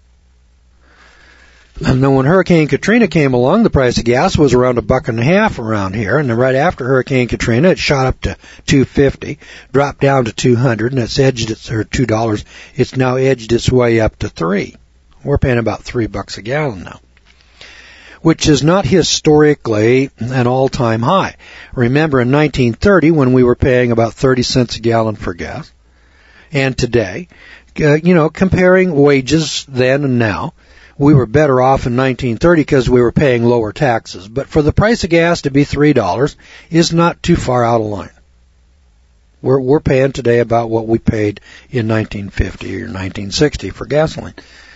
And then when Hurricane Katrina came along, the price of gas was around a buck and a half around here. And then right after Hurricane Katrina, it shot up to two fifty, dropped down to two hundred, and it's edged its or two dollars. It's now edged its way up to three. We're paying about three bucks a gallon now, which is not historically an all-time high. Remember, in nineteen thirty, when we were paying about thirty cents a gallon for gas, and today, uh, you know, comparing wages then and now, we were better off in nineteen thirty because we were paying lower taxes. But for the price of gas to be three dollars is not too far out of line. We're, we're paying today about what we paid in nineteen fifty or nineteen sixty for gasoline.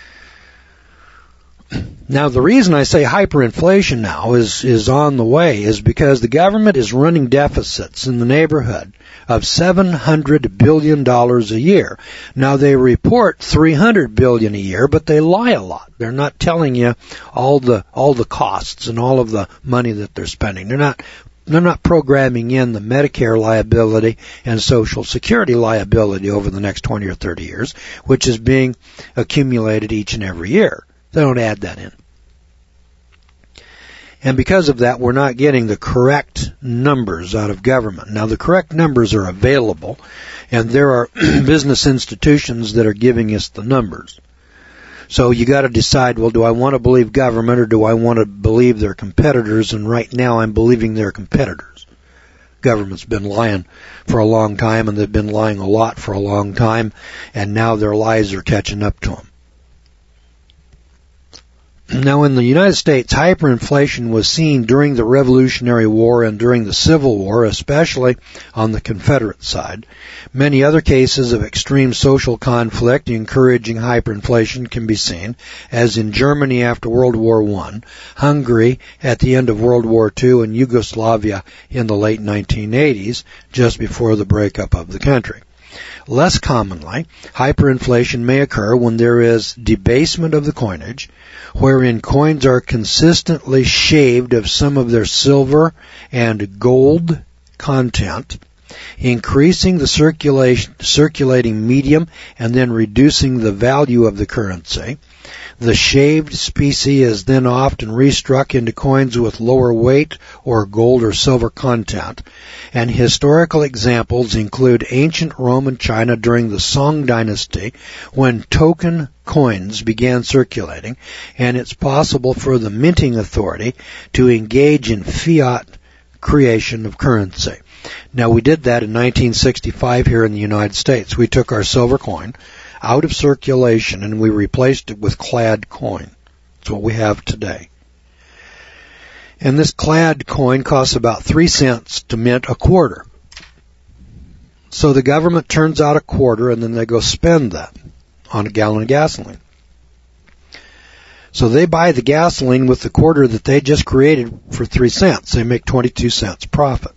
Now, the reason I say hyperinflation now is, is on the way is because the government is running deficits in the neighborhood of seven hundred billion dollars a year. Now, they report three hundred billion dollars a year, but they lie a lot. They're not telling you all the, all the costs and all of the money that they're spending. They're not, they're not programming in the Medicare liability and Social Security liability over the next twenty or thirty years, which is being accumulated each and every year. They don't add that in. And because of that, we're not getting the correct numbers out of government. Now, the correct numbers are available, and there are business institutions that are giving us the numbers. So you got to decide, well, do I want to believe government or do I want to believe their competitors? And right now I'm believing their competitors. Government's been lying for a long time, and they've been lying a lot for a long time, and now their lies are catching up to them. Now, in the United States, hyperinflation was seen during the Revolutionary War and during the Civil War, especially on the Confederate side. Many other cases of extreme social conflict encouraging hyperinflation can be seen, as in Germany after World War One, Hungary at the end of World War Two, and Yugoslavia in the late nineteen eighties, just before the breakup of the country. Less commonly, hyperinflation may occur when there is debasement of the coinage, wherein coins are consistently shaved of some of their silver and gold content, increasing the circulation, circulating medium and then reducing the value of the currency. The shaved specie is then often restruck into coins with lower weight or gold or silver content. And historical examples include ancient Rome and China during the Song dynasty, when token coins began circulating, and it's possible for the minting authority to engage in fiat creation of currency. Now, we did that in nineteen sixty-five here in the United States. We took our silver coin out of circulation and we replaced it with clad coin. That's what we have today. And this clad coin costs about three cents to mint a quarter. So the government turns out a quarter and then they go spend that on a gallon of gasoline. So they buy the gasoline with the quarter that they just created for three cents. They make twenty-two cents profit.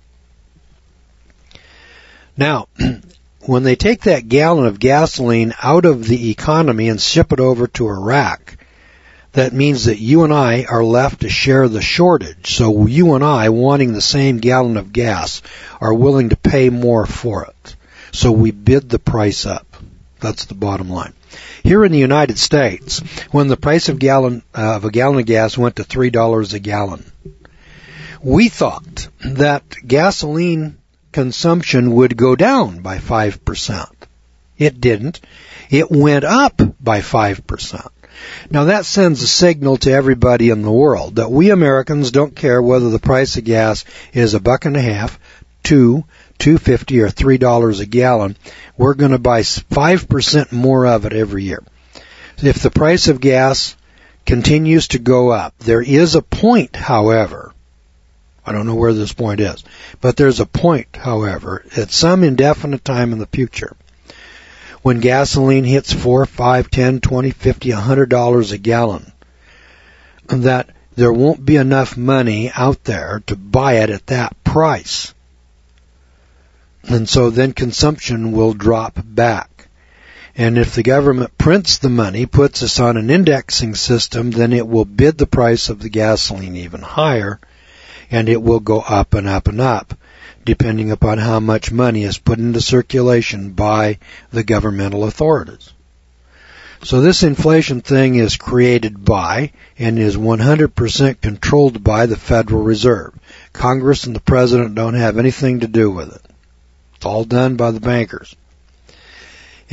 Now, when they take that gallon of gasoline out of the economy and ship it over to Iraq, that means that you and I are left to share the shortage. So you and I, wanting the same gallon of gas, are willing to pay more for it. So we bid the price up. That's the bottom line. Here in the United States, when the price of gallon uh, of a gallon of gas went to three dollars a gallon, we thought that gasoline consumption would go down by five percent. It didn't. It went up by five percent. Now that sends a signal to everybody in the world that we Americans don't care whether the price of gas is a buck and a half, two, two fifty, or three dollars a gallon. We're going to buy five percent more of it every year. If the price of gas continues to go up, there is a point, however, I don't know where this point is, but there's a point, however, at some indefinite time in the future, when gasoline hits four, five, ten, twenty, fifty, a hundred dollars a gallon, that there won't be enough money out there to buy it at that price. And so then consumption will drop back. And if the government prints the money, puts us on an indexing system, then it will bid the price of the gasoline even higher, and it will go up and up and up, depending upon how much money is put into circulation by the governmental authorities. So this inflation thing is created by and is one hundred percent controlled by the Federal Reserve. Congress and the President don't have anything to do with it. It's all done by the bankers.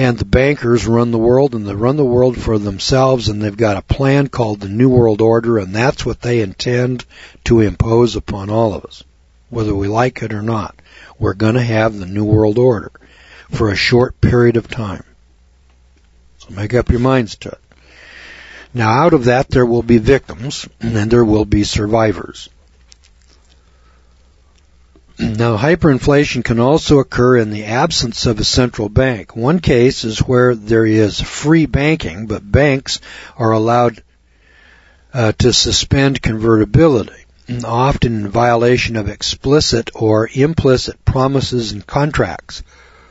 And the bankers run the world, and they run the world for themselves, and they've got a plan called the New World Order, and that's what they intend to impose upon all of us, whether we like it or not. We're going to have the New World Order for a short period of time. So make up your minds to it. Now, out of that, there will be victims, and then there will be survivors. Now, hyperinflation can also occur in the absence of a central bank. One case is where there is free banking, but banks are allowed uh, to suspend convertibility, often in violation of explicit or implicit promises and contracts.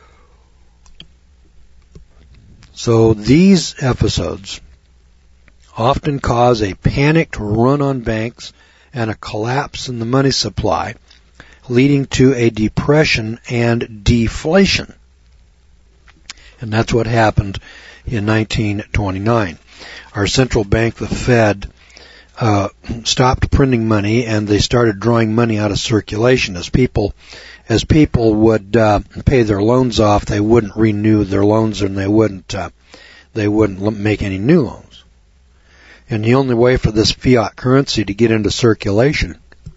So these episodes often cause a panicked run on banks and a collapse in the money supply, leading to a depression and deflation. And that's what happened in nineteen twenty-nine. Our central bank, the Fed, uh, stopped printing money, and they started drawing money out of circulation. As people, as people would uh, pay their loans off, they wouldn't renew their loans, and they wouldn't, uh, they wouldn't make any new loans. And the only way for this fiat currency to get into circulation,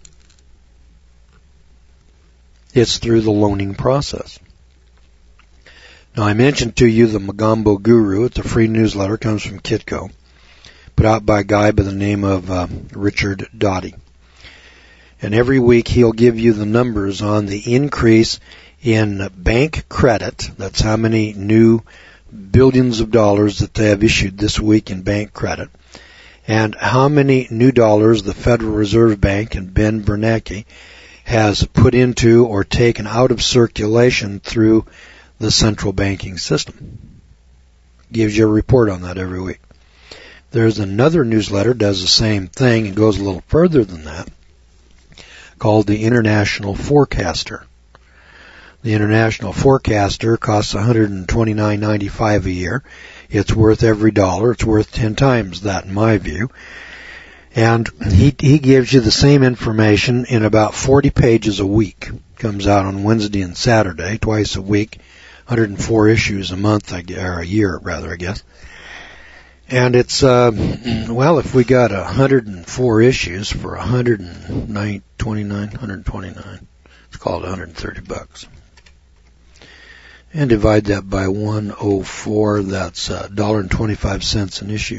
it's through the loaning process. Now, I mentioned to you the Mogambo Guru. It's a free newsletter, comes from Kitco, put out by a guy by the name of uh, Richard Doty. And every week he'll give you the numbers on the increase in bank credit. That's how many new billions of dollars that they have issued this week in bank credit, and how many new dollars the Federal Reserve Bank and Ben Bernanke has put into or taken out of circulation through the central banking system. Gives you a report on that every week. There's another newsletter, does the same thing and goes a little further than that, called the International Forecaster. The International Forecaster costs one hundred twenty-nine dollars and ninety-five cents a year. It's worth every dollar. It's worth ten times that, in my view. And he he gives you the same information in about forty pages a week. Comes out on Wednesday and Saturday, twice a week. one hundred four issues a month, or a year, rather, I guess. And it's, uh, well, if we got one hundred four issues for one hundred twenty-nine, one hundred twenty-nine, it's called one hundred thirty bucks. And divide that by one oh four, that's uh, one dollar and twenty-five cents an issue.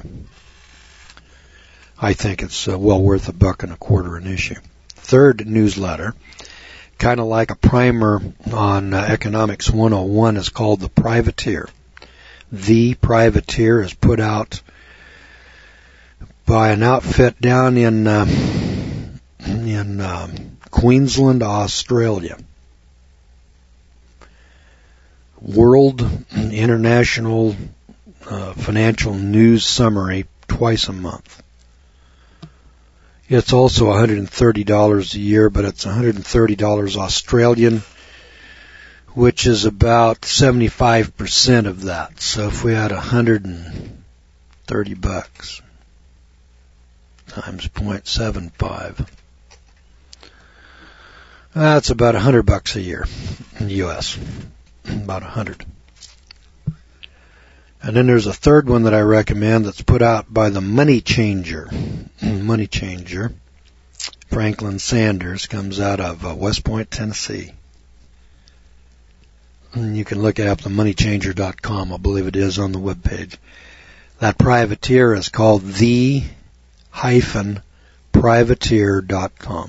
I think it's uh, well worth a buck and a quarter an issue. Third newsletter, kind of like a primer on uh, Economics one oh one, is called The Privateer. The Privateer is put out by an outfit down in uh, in uh, Queensland, Australia. World International uh, Financial News Summary twice a month. It's also one hundred thirty dollars a year, but it's one hundred thirty dollars Australian, which is about seventy-five percent of that. So if we had one hundred thirty bucks times zero point seven five, that's about one hundred bucks a year in the U S About one hundred. And then there's a third one that I recommend that's put out by the Money Changer. Money Changer. Franklin Sanders, comes out of uh, West Point, Tennessee. And you can look it up, the money changer dot com, I believe it is on the webpage. That privateer is called the privateer dot com.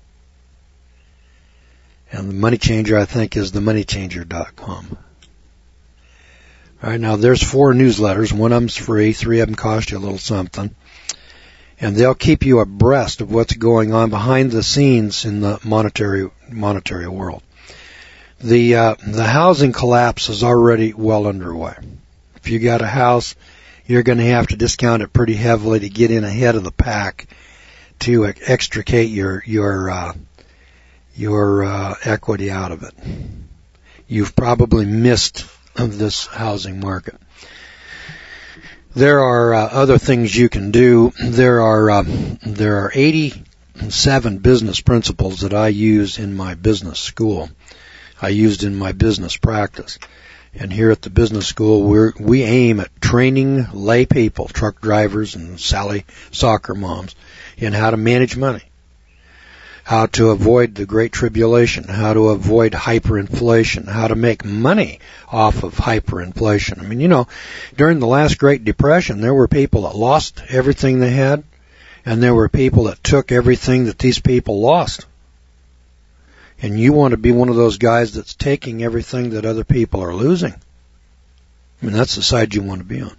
And the Money Changer, I think, is the money changer dot com. All right, now there's four newsletters. One of them's free. Three of them cost you a little something. And they'll keep you abreast of what's going on behind the scenes in the monetary monetary world. The uh, the housing collapse is already well underway. If you got a house, you're going to have to discount it pretty heavily to get in ahead of the pack to extricate your your uh, your uh, equity out of it. You've probably missed of this housing market. There are uh, other things you can do. There are uh, there are eighty-seven business principles that I use in my business school. I used in my business practice. And here at the business school, we're, we aim at training lay people, truck drivers and Sally soccer moms, in how to manage money, how to avoid the Great Tribulation, how to avoid hyperinflation, how to make money off of hyperinflation. I mean, you know, during the last Great Depression, there were people that lost everything they had, and there were people that took everything that these people lost. And you want to be one of those guys that's taking everything that other people are losing. I mean, that's the side you want to be on.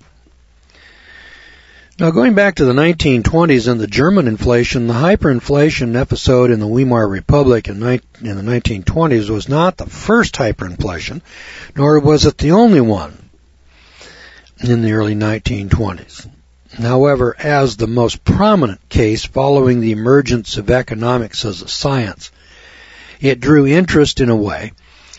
Now, going back to the nineteen twenties and the German inflation, the hyperinflation episode in the Weimar Republic in, ni- in the nineteen twenties was not the first hyperinflation, nor was it the only one in the early nineteen twenties. However, as the most prominent case following the emergence of economics as a science, it drew interest in a way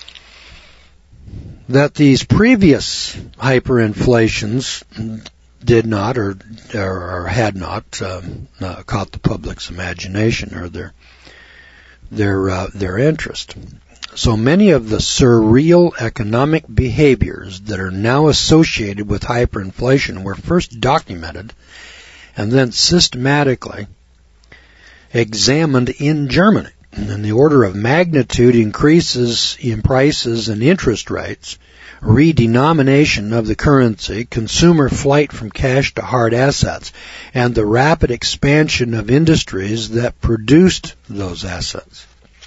that these previous hyperinflations did not or, or had not uh, uh, caught the public's imagination or their their uh, their interest. So many of the surreal economic behaviors that are now associated with hyperinflation were first documented and then systematically examined in Germany. And the order of magnitude increases in prices and interest rates, redenomination of the currency, consumer flight from cash to hard assets, and the rapid expansion of industries that produced those assets.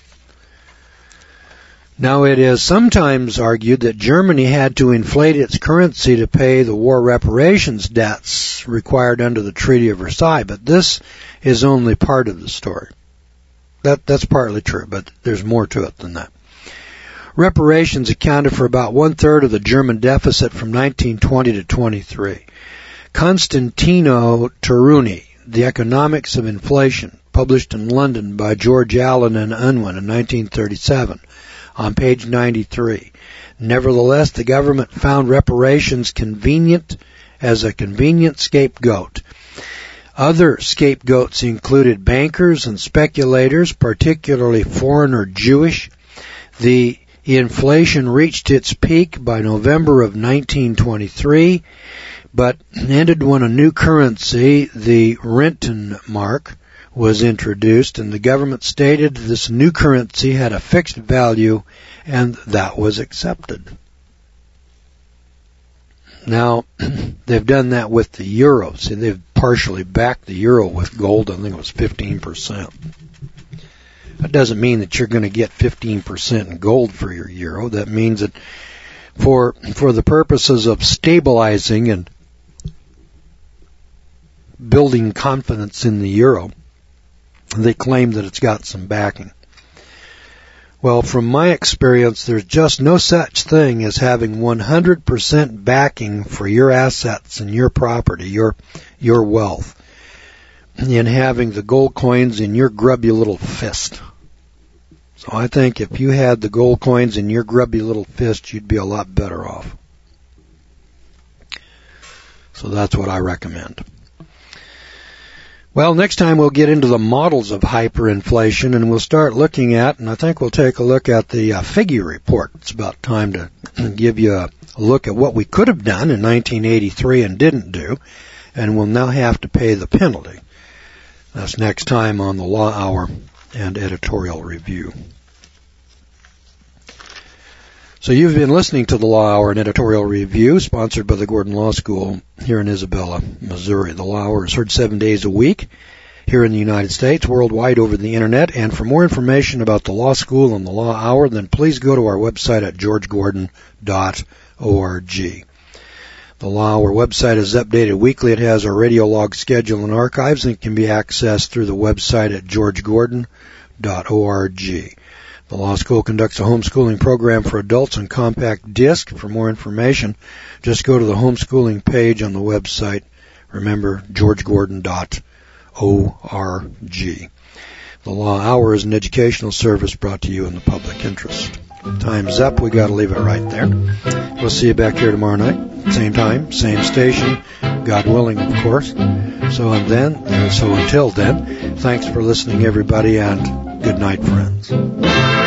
Now, it is sometimes argued that Germany had to inflate its currency to pay the war reparations debts required under the Treaty of Versailles, but this is only part of the story. That, that's partly true, but there's more to it than that. Reparations accounted for about one-third of the German deficit from nineteen twenty to twenty-three. Constantino Taruni, The Economics of Inflation, published in London by George Allen and Unwin in nineteen thirty-seven, on page ninety-three. Nevertheless, the government found reparations convenient as a convenient scapegoat. Other scapegoats included bankers and speculators, particularly foreign or Jewish. The inflation reached its peak by November of nineteen twenty-three, but ended when a new currency, the Rentenmark, was introduced, and the government stated this new currency had a fixed value, and that was accepted. Now, they've done that with the euro. See, they've partially backed the euro with gold. I think it was fifteen percent. That doesn't mean that you're going to get fifteen percent in gold for your euro. That means that for for the purposes of stabilizing and building confidence in the euro, they claim that it's got some backing. Well, from my experience, there's just no such thing as having one hundred percent backing for your assets and your property, your your wealth, in having the gold coins in your grubby little fist. So I think if you had the gold coins in your grubby little fist, you'd be a lot better off. So that's what I recommend. Well, next time we'll get into the models of hyperinflation, and we'll start looking at, and I think we'll take a look at the uh, figure report. It's about time to give you a look at what we could have done in nineteen eighty-three and didn't do, and we'll now have to pay the penalty. That's next time on the Law Hour and Editorial Review. So you've been listening to the Law Hour and Editorial Review, sponsored by the Gordon Law School here in Isabella, Missouri. The Law Hour is heard seven days a week here in the United States, worldwide over the Internet. And for more information about the Law School and the Law Hour, then please go to our website at george gordon dot org. The Law Hour website is updated weekly. It has our radio log schedule and archives, and it can be accessed through the website at george gordon dot org. The Law School conducts a homeschooling program for adults on compact disc. For more information, just go to the homeschooling page on the website. Remember, george gordon dot org. The Law Hour is an educational service brought to you in the public interest. Time's up. We got to leave it right there. We'll see you back here tomorrow night. Same time, same station. God willing, of course. So and then, so until then, thanks for listening, everybody, and good night, friends.